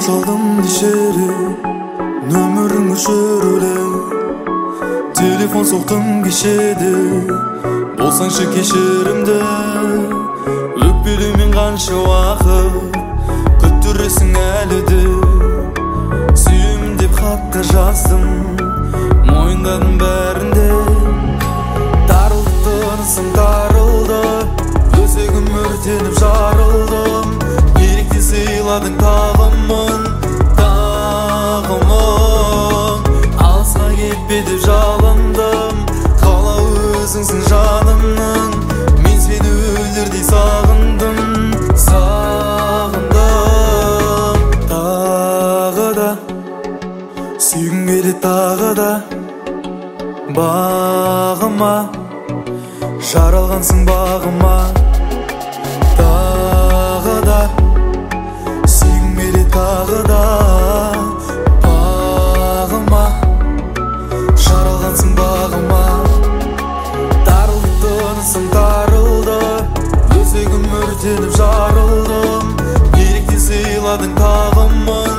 салдым дешери, нөмірің өшірулі. Телефон соқтым кешеді, болсаңшы кешірімді. Өкпелеумен қанша уақыт күттіресің әлі де. Сүйемін деп хатта жаздым, мойындадым бәрінде. Тарылды тынысым, тарылды, өзегім өртеніп жарылдым. Неліктен сыйладың тағымын, тағымын. Алысқа кетпе деп жалындым, қалау өзіңсің жанымның. Мен сені өлердей сағындым, сағындым. Тағы да сүйгім келеді, тағы да бағыма, жаралғансың бағыма. Тағы да сүйгім келеді, тағы да бағыма, жаралғансың бағыма. Тарылды тынысым, тарылды, өзегім өртеніп жарылдым. Неліктен сыйладың тағымын,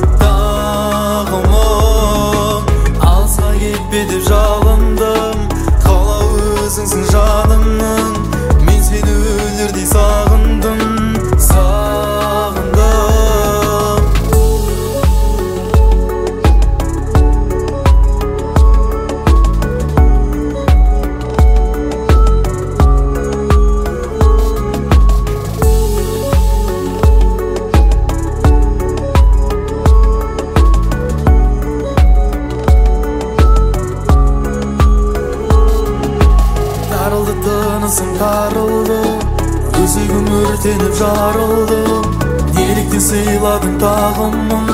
тағымын. Алысқа кетпе деп жалындым, қалау өзіңсің жанымның. Мен сені өлердей сағындым, сағындым. Тарылды тынысым, тарылды, өзегім өртеніп жарылдым. Неліктен сыйладың тағымын,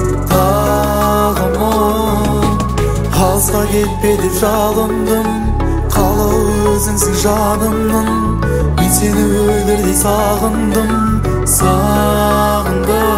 тағымын. Алысқа кетпе деп жалындым, қалау өзіңсің жанымның. Мен сені өлердей сағындым, сағындым.